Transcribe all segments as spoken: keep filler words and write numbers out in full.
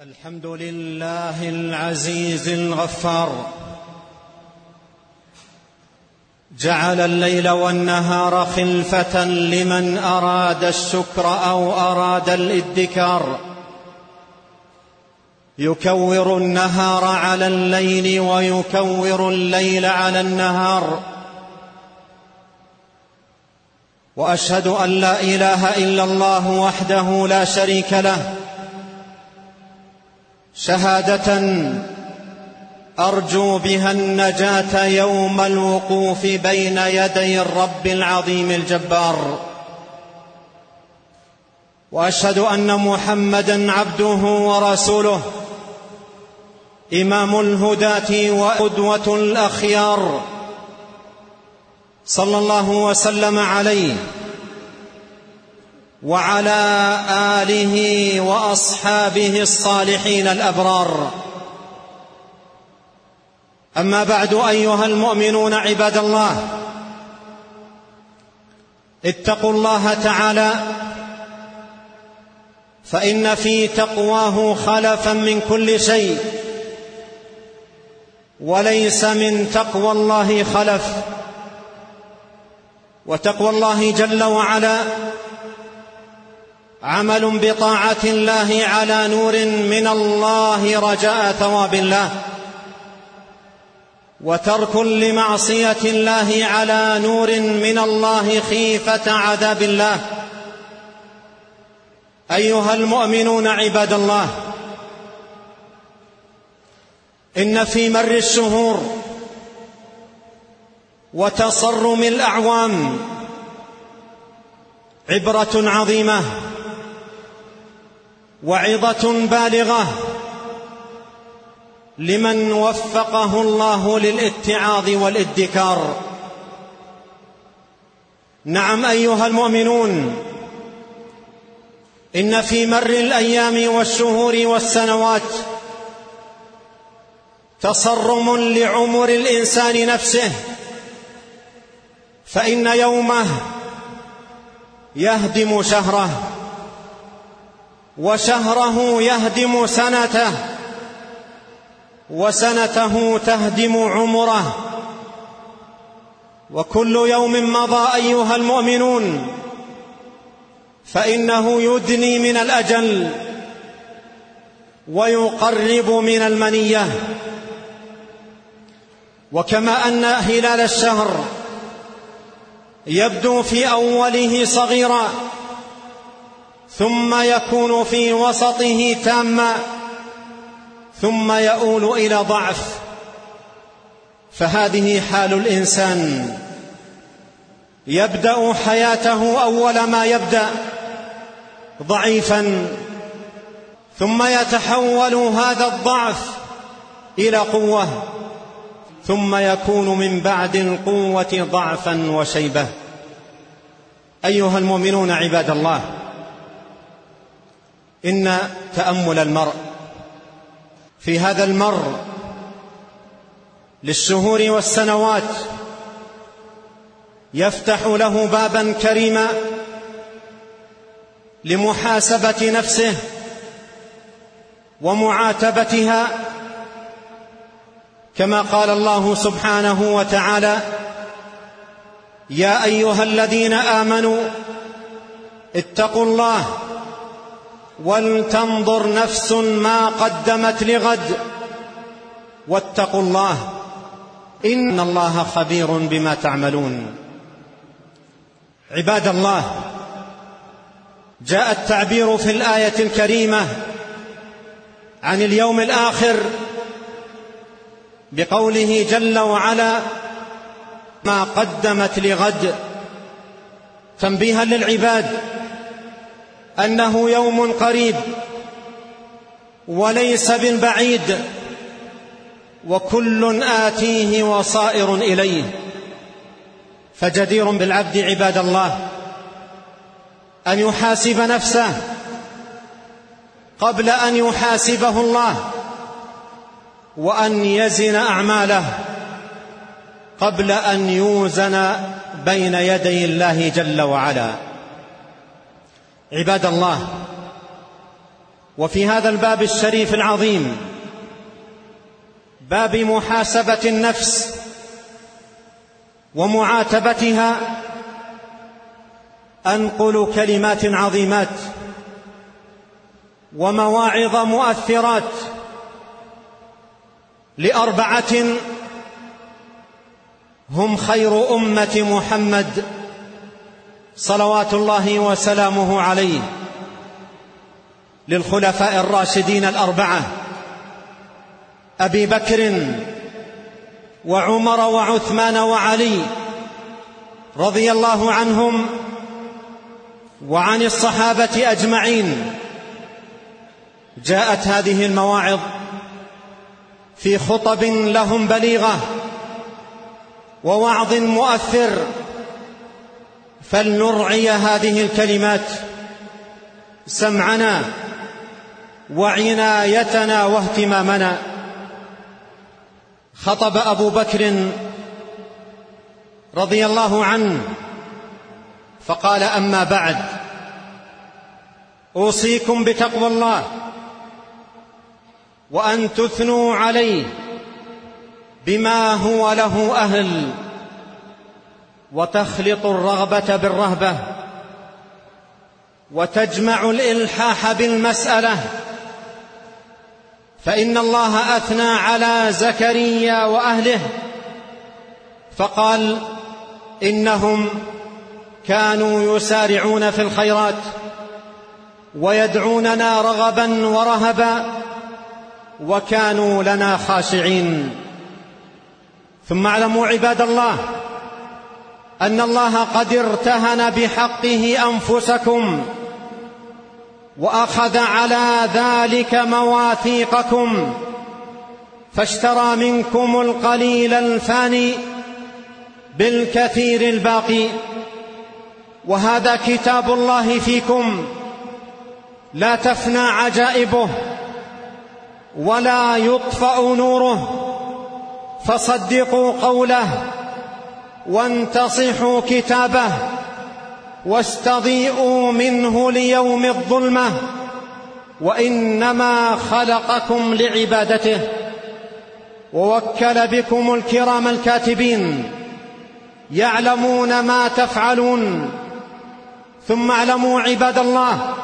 الحمد لله العزيز الغفار، جعل الليل والنهار خلفة لمن أراد الشكر أو أراد الادكار، يكور النهار على الليل ويكور الليل على النهار. وأشهد أن لا إله إلا الله وحده لا شريك له، شهادة أرجو بها النجاة يوم الوقوف بين يدي الرب العظيم الجبار. وأشهد أن محمدًا عبده ورسوله، إمام الهداة وقدوة الأخيار، صلى الله وسلم عليه وعلى آله وأصحابه الصالحين الأبرار. أما بعد، أيها المؤمنون عباد الله، اتقوا الله تعالى، فإن في تقواه خلفا من كل شيء، وليس من تقوى الله خلف. وتقوى الله جل وعلا عمل بطاعة الله على نور من الله رجاء ثواب الله، وترك لمعصية الله على نور من الله خيفة عذاب الله. أيها المؤمنون عباد الله، إن في مر الشهور وتصرم الأعوام عبرة عظيمة وعظة بالغة لمن وفقه الله للاتعاظ والادكار. نعم أيها المؤمنون، إن في مر الأيام والشهور والسنوات تصرم لعمر الإنسان نفسه، فإن يومه يهدم شهره، وشهره يهدم سنته، وسنته تهدم عمره. وكل يوم مضى أيها المؤمنون فإنه يدني من الأجل ويقرب من المنية. وكما أن هلال الشهر يبدو في أوله صغيرا ثم يكون في وسطه تاما ثم يؤول إلى ضعف، فهذه حال الإنسان، يبدأ حياته أول ما يبدأ ضعيفا، ثم يتحول هذا الضعف إلى قوة، ثم يكون من بعد القوة ضعفا وشيبة. أيها المؤمنون عباد الله، إن تأمل المرء في هذا المر للشهور والسنوات يفتح له بابا كريما لمحاسبة نفسه ومعاتبتها، كما قال الله سبحانه وتعالى: يا أيها الذين آمنوا اتقوا الله ولتنظر نفس ما قدمت لغد واتقوا الله إن الله خبير بما تعملون. عباد الله، جاء التعبير في الآية الكريمة عن اليوم الآخر بقوله جل وعلا: ما قدمت لغد، تنبيها للعباد أنه يوم قريب وليس بالبعيد، وكل آتيه وصائر إليه. فجدير بالعبد عباد الله أن يحاسب نفسه قبل أن يحاسبه الله، وأن يزن أعماله قبل أن يوزن بين يدي الله جل وعلا. عباد الله، وفي هذا الباب الشريف العظيم، باب محاسبة النفس ومعاتبتها، أنقل كلمات عظيمات ومواعظ مؤثرات لأربعة هم خير أمة محمد صلوات الله وسلامه عليه، للخلفاء الراشدين الأربعة أبي بكر وعمر وعثمان وعلي رضي الله عنهم، وعن الصحابة أجمعين. جاءت هذه المواعظ في خطب لهم بليغة ووعظ مؤثر، فلنرعي هذه الكلمات سمعنا وعنايتنا واهتمامنا. خطب أبو بكر رضي الله عنه فقال: أما بعد، أوصيكم بتقوى الله وأن تثنوا عليه بما هو له أهل، وتخلط الرغبة بالرهبة، وتجمع الإلحاح بالمسألة، فإن الله أثنى على زكريا وأهله فقال: إنهم كانوا يسارعون في الخيرات ويدعوننا رغبا ورهبا وكانوا لنا خاشعين. ثم اعلموا عباد الله أن الله قد ارتهن بحقه أنفسكم وأخذ على ذلك مواثيقكم، فاشترى منكم القليل الفاني بالكثير الباقي. وهذا كتاب الله فيكم، لا تفنى عجائبه ولا يطفأ نوره، فصدقوا قوله وانتصحوا كتابه واستضيئوا منه ليوم الظلمة، وإنما خلقكم لعبادته، ووكل بكم الكرام الكاتبين يعلمون ما تفعلون. ثم اعلموا عباد الله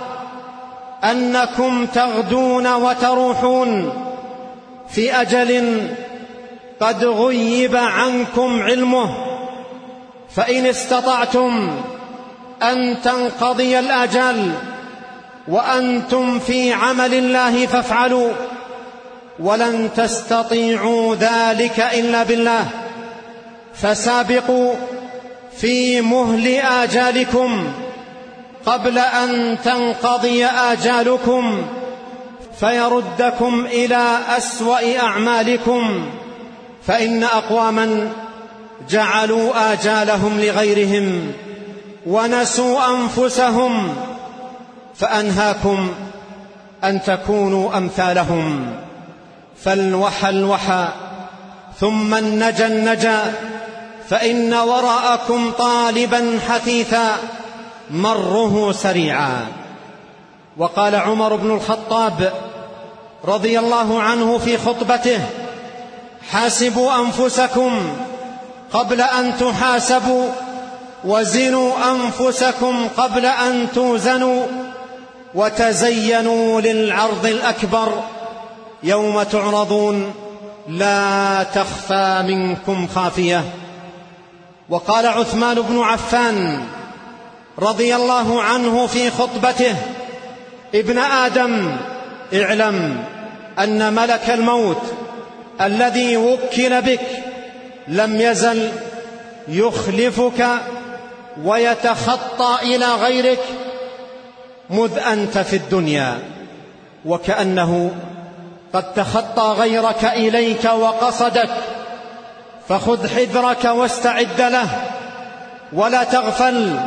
أنكم تغدون وتروحون في أجل قد غيب عنكم علمه، فإن استطعتم أن تنقضي الآجال وأنتم في عمل الله فافعلوا، ولن تستطيعوا ذلك إلا بالله، فسابقوا في مهل آجالكم قبل أن تنقضي آجالكم فيردكم إلى أسوأ أعمالكم، فإن أقواما جعلوا آجالهم لغيرهم ونسوا أنفسهم، فأنهاكم أن تكونوا أمثالهم. فالوحى الوحى ثم النجى النجى، فإن وراءكم طالبا حثيثا مره سريعا. وقال عمر بن الخطاب رضي الله عنه في خطبته: حاسبوا أنفسكم قبل أن تحاسبوا، وزنوا أنفسكم قبل أن توزنوا، وتزينوا للعرض الأكبر يوم تعرضون لا تخفى منكم خافية. وقال عثمان بن عفان رضي الله عنه في خطبته: ابن آدم، اعلم أن ملك الموت الذي وكل بك لم يزل يخلفك ويتخطى إلى غيرك مذ أنت في الدنيا، وكأنه قد تخطى غيرك إليك وقصدك، فخذ حذرك واستعد له، ولا تغفل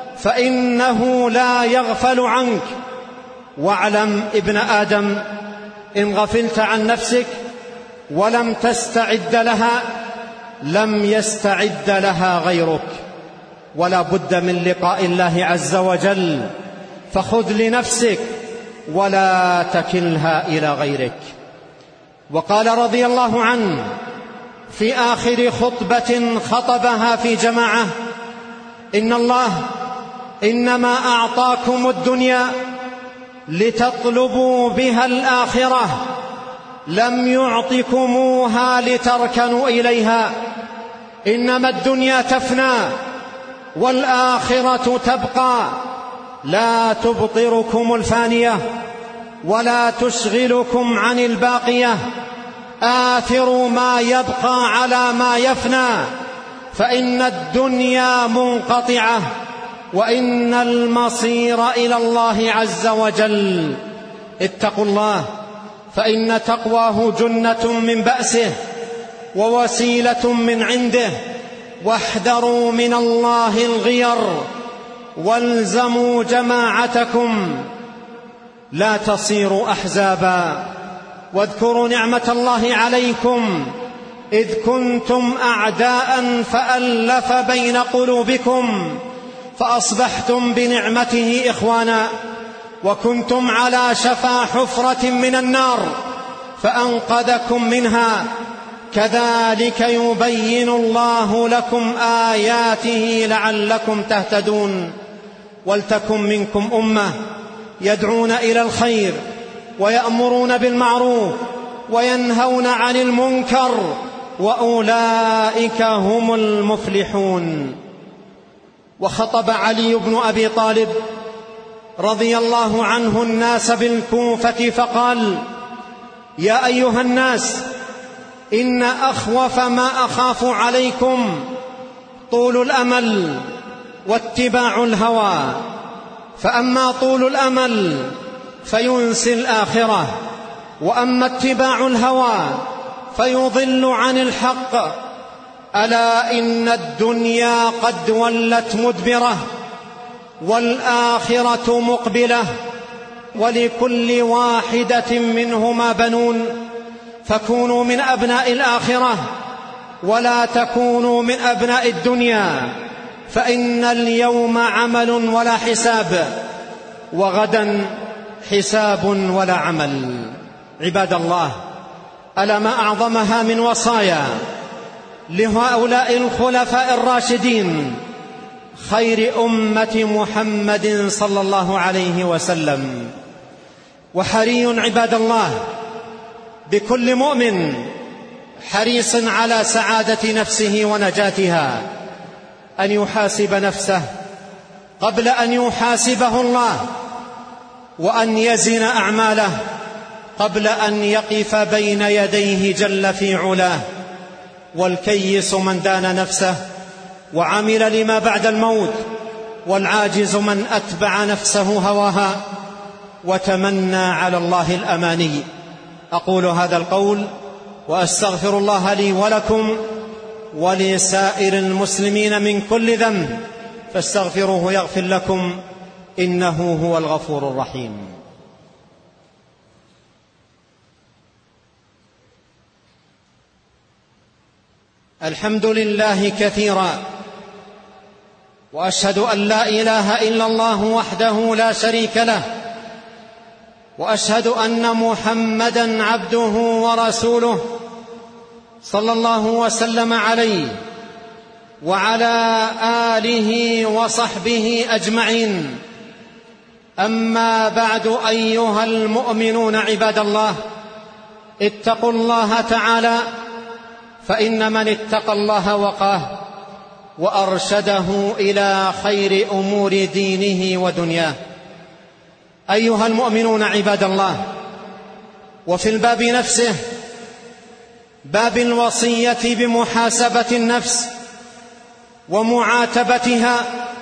فإنه لا يغفل عنك. واعلم ابن آدم، إن غفلت عن نفسك ولم تستعد لها لم يستعد لها غيرك، ولا بد من لقاء الله عز وجل، فخذ لنفسك ولا تكلها إلى غيرك. وقال رضي الله عنه في آخر خطبة خطبها في جماعة: إن الله إنما أعطاكم الدنيا لتطلبوا بها الآخرة، لم يعطكموها لتركنوا إليها، إنما الدنيا تفنى والآخرة تبقى، لا تبطركم الفانية ولا تشغلكم عن الباقية، آثروا ما يبقى على ما يفنى، فإن الدنيا منقطعة وإن المصير إلى الله عز وجل. اتقوا الله، فإن تقواه جنة من بأسه ووسيلة من عنده، واحذروا من الله الغير، والزموا جماعتكم لا تصيروا أحزابا. واذكروا نعمة الله عليكم إذ كنتم أعداء فألف بين قلوبكم فأصبحتم بنعمته إخوانا، وكنتم على شفا حفرة من النار فأنقذكم منها، كذلك يبين الله لكم آياته لعلكم تهتدون. ولتكن منكم أمة يدعون إلى الخير ويأمرون بالمعروف وينهون عن المنكر، وأولئك هم المفلحون. وخطب علي بن أبي طالب رضي الله عنه الناس بالكوفة فقال: يا أيها الناس، إن أخوف ما أخاف عليكم طول الأمل واتباع الهوى، فأما طول الأمل فينسي الآخرة، وأما اتباع الهوى فيضل عن الحق. ألا إن الدنيا قد ولت مدبرة والآخرة مقبلة، ولكل واحدة منهما بنون، فكونوا من أبناء الآخرة ولا تكونوا من أبناء الدنيا، فإن اليوم عمل ولا حساب، وغدا حساب ولا عمل. عباد الله، ألا ما أعظمها من وصايا لهؤلاء الخلفاء الراشدين خير أمة محمد صلى الله عليه وسلم. وحري عباد الله بكل مؤمن حريص على سعادة نفسه ونجاتها أن يحاسب نفسه قبل أن يحاسبه الله، وأن يزن أعماله قبل أن يقف بين يديه جل في علاه. والكيس من دان نفسه وعمل لما بعد الموت، والعاجز من أتبع نفسه هواها وتمنى على الله الأماني. أقول هذا القول وأستغفر الله لي ولكم ولسائر المسلمين من كل ذنب، فاستغفروه يغفر لكم، إنه هو الغفور الرحيم. الحمد لله كثيرا، وأشهد أن لا إله إلا الله وحده لا شريك له، وأشهد أن محمدًا عبده ورسوله صلى الله وسلم عليه وعلى آله وصحبه أجمعين. أما بعد، أيها المؤمنون عباد الله، اتقوا الله تعالى، فإن من اتقى الله وقاه وأرشده إلى خير أمور دينه ودنياه. أيها المؤمنون عباد الله، وفي الباب نفسه، باب الوصية بمحاسبة النفس ومعاتبتها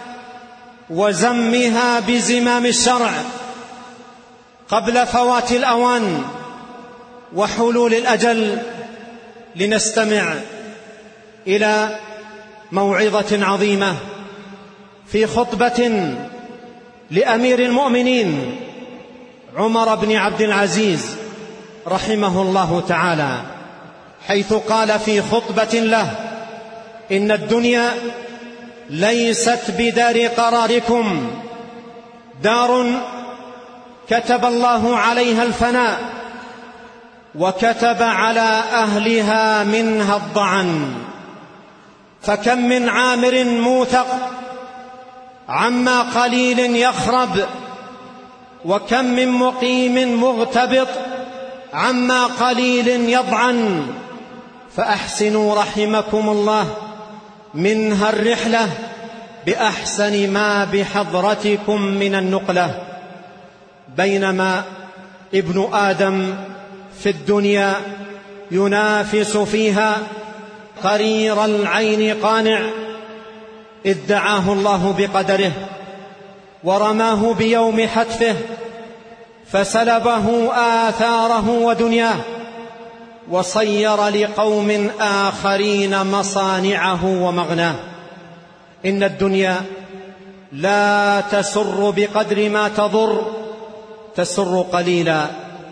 وزمها بزمام الشرع قبل فوات الأوان وحلول الأجل، لنستمع إلى موعظة عظيمة في خطبة لأمير المؤمنين عمر بن عبد العزيز رحمه الله تعالى، حيث قال في خطبة له: إن الدنيا ليست بدار قراركم، دار كتب الله عليها الفناء وكتب على أهلها منها الضعن، فكم من عامر موثق عما قليل يخرب، وكم من مقيم مغتبط عما قليل يضعن. فأحسنوا رحمكم الله منها الرحلة بأحسن ما بحضرتكم من النقلة. بينما ابن آدم في الدنيا ينافس فيها قرير العين قانع، إذ دعاه الله بقدره ورماه بيوم حتفه فسلبه آثاره ودنياه، وصير لقوم آخرين مصانعه ومغناه. إن الدنيا لا تسر بقدر ما تضر، تسر قليلا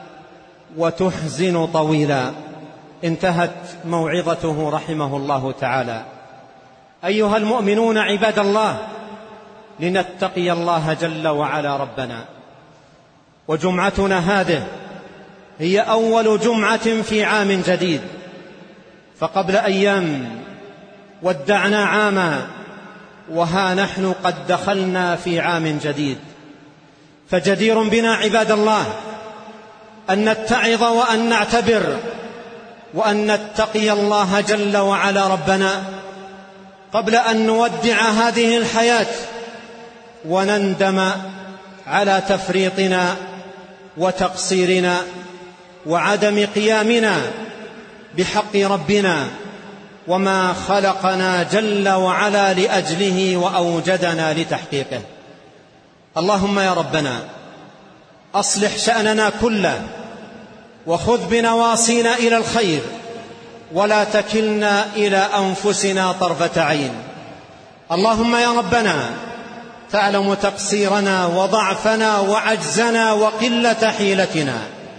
وتحزن طويلا. انتهت موعظته رحمه الله تعالى. أيها المؤمنون عباد الله، لنتقي الله جل وعلا ربنا، وجمعتنا هذه هي أول جمعة في عام جديد، فقبل أيام ودعنا عاما، وها نحن قد دخلنا في عام جديد. فجدير بنا عباد الله أن نتعظ وأن نعتبر وأن نتقي الله جل وعلا ربنا قبل أن نودع هذه الحياة ونندم على تفريطنا وتقصيرنا وعدم قيامنا بحق ربنا وما خلقنا جل وعلا لأجله وأوجدنا لتحقيقه. اللهم يا ربنا أصلح شأننا كله، وخذ بنواصينا إلى الخير، ولا تكلنا إلى أنفسنا طرفة عين. اللهم يا ربنا تعلم تقصيرنا وضعفنا وعجزنا وقلة حيلتنا،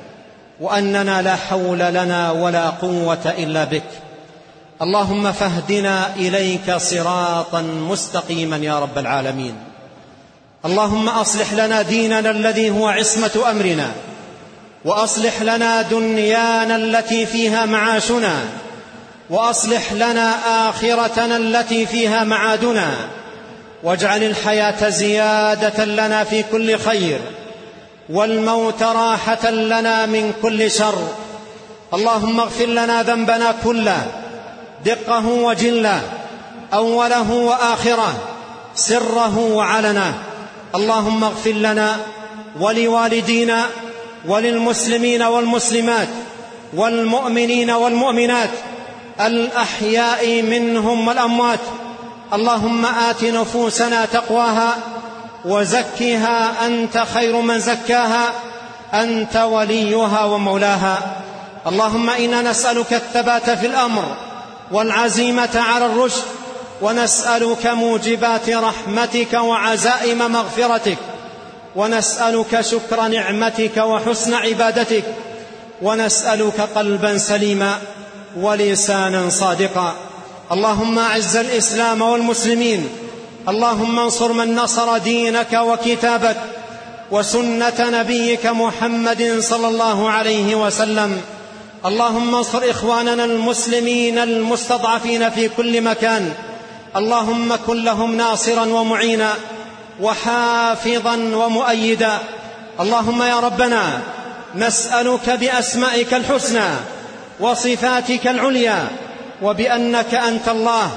وأننا لا حول لنا ولا قوة إلا بك. اللهم فاهدنا إليك صراطا مستقيما يا رب العالمين. اللهم أصلح لنا ديننا الذي هو عصمة أمرنا، وأصلح لنا دنيانا التي فيها معاشنا، وأصلح لنا آخرتنا التي فيها معادنا، واجعل الحياة زيادة لنا في كل خير، والموت راحة لنا من كل شر. اللهم اغفر لنا ذنبنا كله، دقه وجله، أوله وآخره، سره وعلنه. اللهم اغفر لنا ولوالدينا وللمسلمين والمسلمات والمؤمنين والمؤمنات الأحياء منهم والأموات. اللهم آت نفوسنا تقواها وزكها أنت خير من زكاها، أنت وليها ومولاها. اللهم إنا نسألك الثبات في الأمر والعزيمة على الرشد، ونسألك موجبات رحمتك وعزائم مغفرتك، ونسألك شكر نعمتك وحسن عبادتك، ونسألك قلبا سليما ولسانا صادقا. اللهم أعز الإسلام والمسلمين، اللهم انصر من نصر دينك وكتابك وسنة نبيك محمد صلى الله عليه وسلم. اللهم انصر إخواننا المسلمين المستضعفين في كل مكان، اللهم كن لهم ناصرا ومعينا وحافظا ومؤيدا. اللهم يا ربنا نسألك بأسمائك الحسنى وصفاتك العليا، وبأنك أنت الله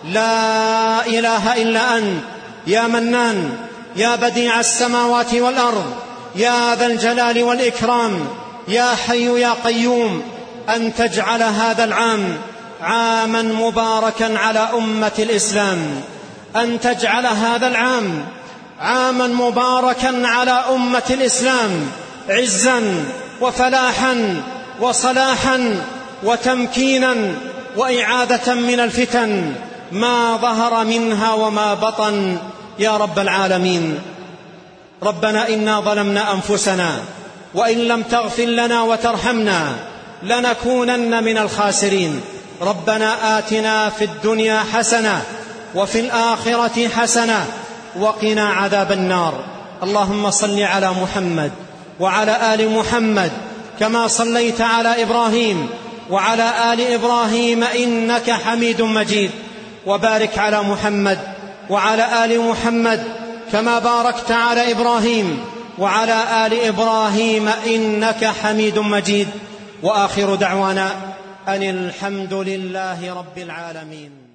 لا إله إلا أنت، يا منان، يا بديع السماوات والأرض، يا ذا الجلال والإكرام، يا حي يا قيوم، أن تجعل هذا العام عاما مباركا على أمة الإسلام، أن تجعل هذا العام عاما مباركا على أمة الإسلام، عزا وفلاحا وصلاحا وتمكينا وإعادة من الفتن ما ظهر منها وما بطن يا رب العالمين. ربنا إنا ظلمنا أنفسنا، وإن لم تغفر لنا وترحمنا لنكونن من الخاسرين. ربنا آتنا في الدنيا حسنة وفي الآخرة حسنة وقنا عذاب النار. اللهم صل على محمد وعلى آل محمد كما صليت على إبراهيم وعلى آل إبراهيم إنك حميد مجيد، وبارك على محمد وعلى آل محمد كما باركت على إبراهيم وعلى آل إبراهيم إنك حميد مجيد. وآخر دعوانا أن الحمد لله رب العالمين.